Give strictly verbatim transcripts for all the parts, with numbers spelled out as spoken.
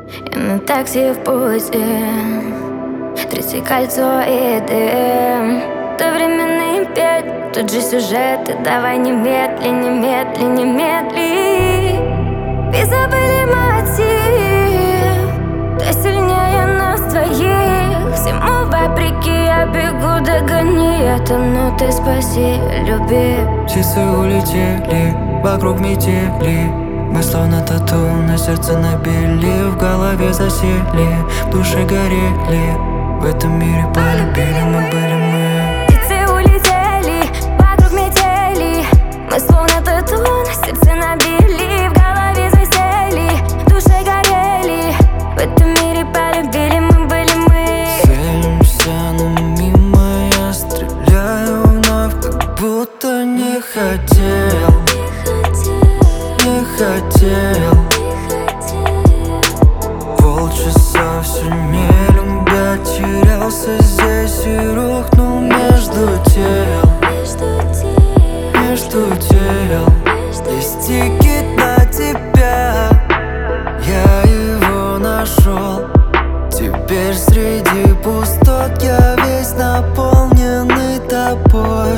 И на такси в пути, третье кольцо и дым. То временный петь, тут же сюжеты. Давай немедли, немедли, немедли. И забыли мотив, ты сильнее нас двоих. Всему вопреки я бегу, догони это. Но ты спаси, люби. Часы улетели, вокруг метели. Мы словно тату на сердце набили. В голове засели, в душе горели. В этом мире полюбили мы, были мы. Птицы улетели, вокруг метели. Мы словно тату на сердце набили. В голове засели, в душе горели. В этом мире полюбили мы, были мы. Целимся, но мимо я стреляю вновь, как будто не хотел. Не хотел. Полчаса все не любя, терялся здесь и рухнул между тел. Между тел. Есть тикет на тебя, я его нашел. Теперь среди пустот я весь наполненный тобой.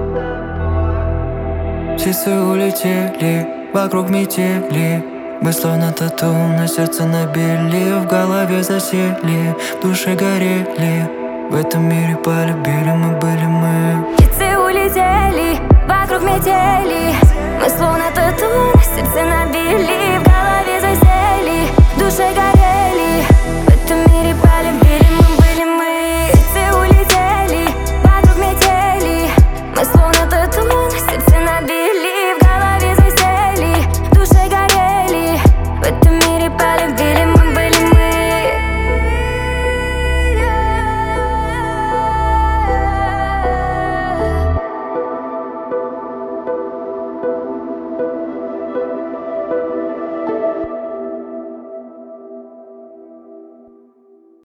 Часы улетели, вокруг метели. Мы словно тату на сердце набили. В голове засели, в душе горели. В этом мире полюбили мы, были мы. Птицы улетели, вокруг метели. Мы словно тату на сердце набили.